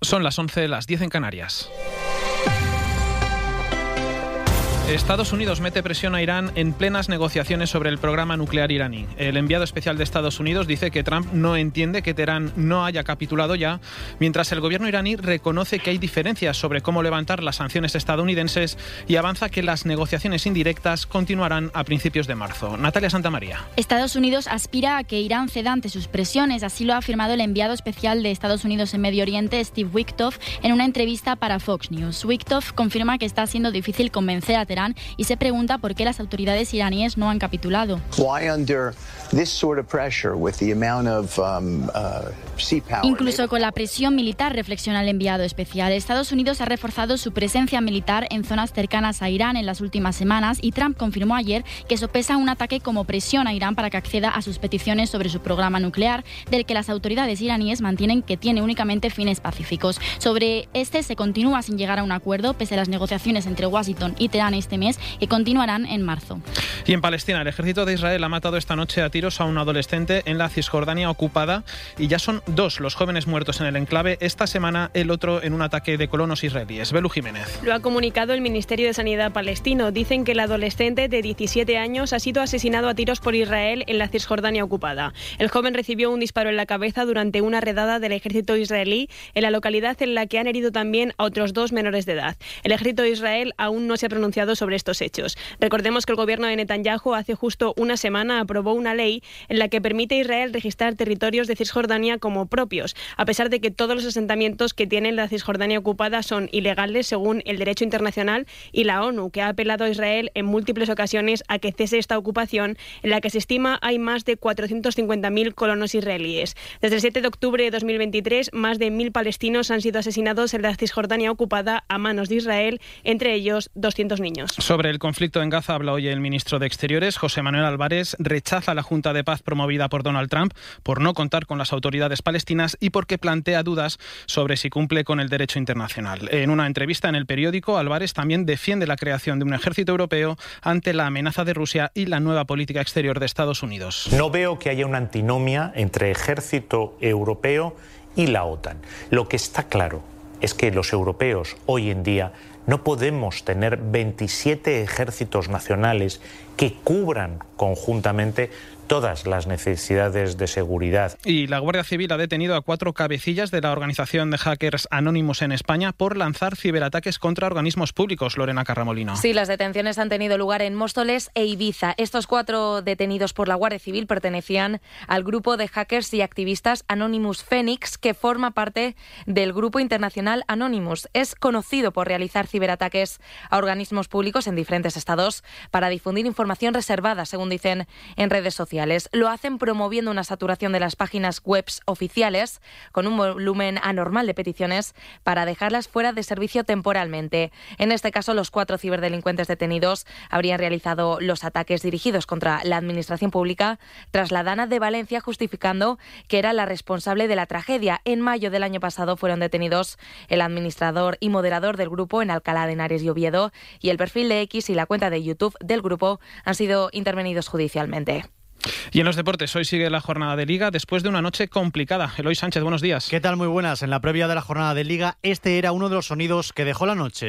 Son las 11, las 10 en Canarias. Estados Unidos mete presión a Irán en plenas negociaciones sobre el programa nuclear iraní. El enviado especial de Estados Unidos dice que Trump no entiende que Teherán no haya capitulado ya, mientras el gobierno iraní reconoce que hay diferencias sobre cómo levantar las sanciones estadounidenses y avanza que las negociaciones indirectas continuarán a principios de marzo. Natalia Santamaría. Estados Unidos aspira a que Irán ceda ante sus presiones, así lo ha afirmado el enviado especial de Estados Unidos en Medio Oriente, Steve Witkoff, en una entrevista para Fox News. Witkoff confirma que está siendo difícil convencer a Teherán y se pregunta por qué las autoridades iraníes no han capitulado. Incluso con la presión militar, reflexiona el enviado especial. Estados Unidos ha reforzado su presencia militar en zonas cercanas a Irán en las últimas semanas y Trump confirmó ayer que sopesa un ataque como presión a Irán para que acceda a sus peticiones sobre su programa nuclear, del que las autoridades iraníes mantienen que tiene únicamente fines pacíficos. Sobre este se continúa sin llegar a un acuerdo, pese a las negociaciones entre Washington y Teherán este mes, que continuarán en marzo. Y en Palestina, el ejército de Israel ha matado esta noche a tiros a un adolescente en la Cisjordania ocupada y ya son 2 los jóvenes muertos en el enclave. Esta semana el otro en un ataque de colonos israelíes. Belu Jiménez. Lo ha comunicado el Ministerio de Sanidad palestino. Dicen que el adolescente de 17 años ha sido asesinado a tiros por Israel en la Cisjordania ocupada. El joven recibió un disparo en la cabeza durante una redada del ejército israelí en la localidad en la que han herido también a otros 2 menores de edad. El ejército de Israel aún no se ha pronunciado sobre estos hechos. Recordemos que el gobierno de Netanyahu hace justo una semana aprobó una ley en la que permite a Israel registrar territorios de Cisjordania como propios, a pesar de que todos los asentamientos que tiene la Cisjordania ocupada son ilegales según el derecho internacional y la ONU, que ha apelado a Israel en múltiples ocasiones a que cese esta ocupación, en la que se estima hay más de 450.000 colonos israelíes. Desde el 7 de octubre de 2023, más de 1.000 palestinos han sido asesinados en la Cisjordania ocupada a manos de Israel, entre ellos 200 niños. Sobre el conflicto en Gaza habla hoy el ministro de Exteriores, José Manuel Álvarez. Rechaza la Junta de Paz promovida por Donald Trump por no contar con las autoridades palestinas y porque plantea dudas sobre si cumple con el derecho internacional. En una entrevista en El Periódico, Álvarez también defiende la creación de un ejército europeo ante la amenaza de Rusia y la nueva política exterior de Estados Unidos. No veo que haya una antinomia entre ejército europeo y la OTAN. Lo que está claro es que los europeos hoy en día no podemos tener 27 ejércitos nacionales que cubran conjuntamente todas las necesidades de seguridad. Y la Guardia Civil ha detenido a 4 cabecillas de la organización de hackers Anonymous en España por lanzar ciberataques contra organismos públicos. Lorena Carramolino. Sí, las detenciones han tenido lugar en Móstoles e Ibiza. Estos 4 detenidos por la Guardia Civil pertenecían al grupo de hackers y activistas Anonymous Phoenix, que forma parte del grupo internacional Anonymous. Es conocido por realizar ciberataques a organismos públicos en diferentes estados para difundir información reservada, según dicen en redes sociales. Lo hacen promoviendo una saturación de las páginas web oficiales con un volumen anormal de peticiones para dejarlas fuera de servicio temporalmente. En este caso, los 4 ciberdelincuentes detenidos habrían realizado los ataques dirigidos contra la administración pública tras la Dana de Valencia, justificando que era la responsable de la tragedia. En mayo del año pasado fueron detenidos el administrador y moderador del grupo en Alcalá de Henares y Oviedo, y el perfil de X y la cuenta de YouTube del grupo han sido intervenidos judicialmente. Y en los deportes, hoy sigue la jornada de Liga después de una noche complicada. Eloy Sánchez, buenos días. ¿Qué tal? Muy buenas. En la previa de la jornada de Liga, este era uno de los sonidos que dejó la noche.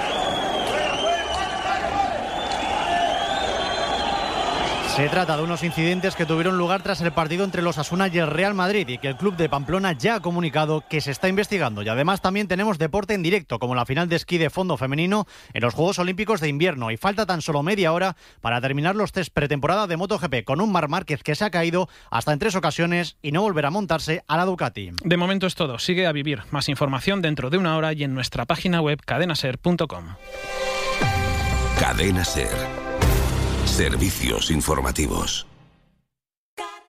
Se trata de unos incidentes que tuvieron lugar tras el partido entre los Osasuna y el Real Madrid y que el club de Pamplona ya ha comunicado que se está investigando. Y además también tenemos deporte en directo, como la final de esquí de fondo femenino en los Juegos Olímpicos de Invierno. Y falta tan solo media hora para terminar los test pretemporada de MotoGP con un Marc Márquez que se ha caído hasta en 3 ocasiones y no volverá a montarse a la Ducati. De momento es todo. Sigue a vivir. Más información dentro de una hora y en nuestra página web cadenaser.com. Cadena Ser. Servicios informativos.